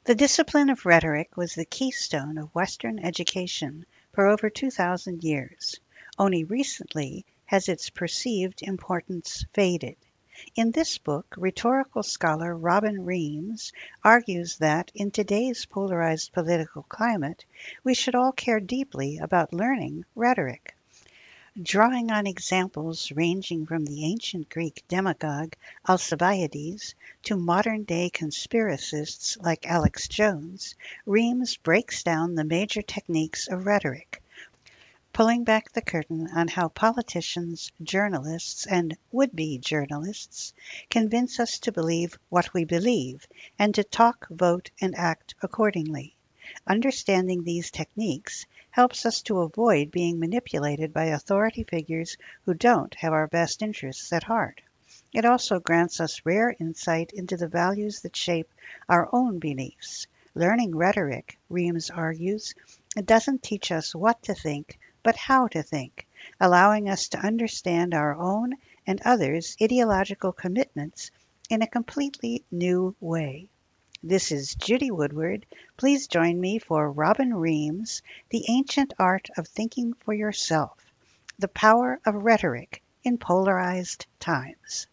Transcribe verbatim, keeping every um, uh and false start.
The discipline of rhetoric was the keystone of Western education for over two thousand years. Only recently has its perceived importance faded. In this book, rhetorical scholar Robin Reams argues that in today's polarized political climate, we should all care deeply about learning rhetoric. Drawing on examples ranging from the ancient Greek demagogue Alcibiades to modern-day conspiracists like Alex Jones, Reams breaks down the major techniques of rhetoric, pulling back the curtain on how politicians, journalists, and would-be journalists convince us to believe what we believe and to talk, vote, and act accordingly. Understanding these techniques helps us to avoid being manipulated by authority figures who don't have our best interests at heart. It also grants us rare insight into the values that shape our own beliefs. Learning rhetoric, Reams argues, doesn't teach us what to think, but how to think, allowing us to understand our own and others' ideological commitments in a completely new way. This is Judy Woodward. Please join me for Robin Reams, The Ancient Art of Thinking for Yourself, The Power of Rhetoric in Polarized Times.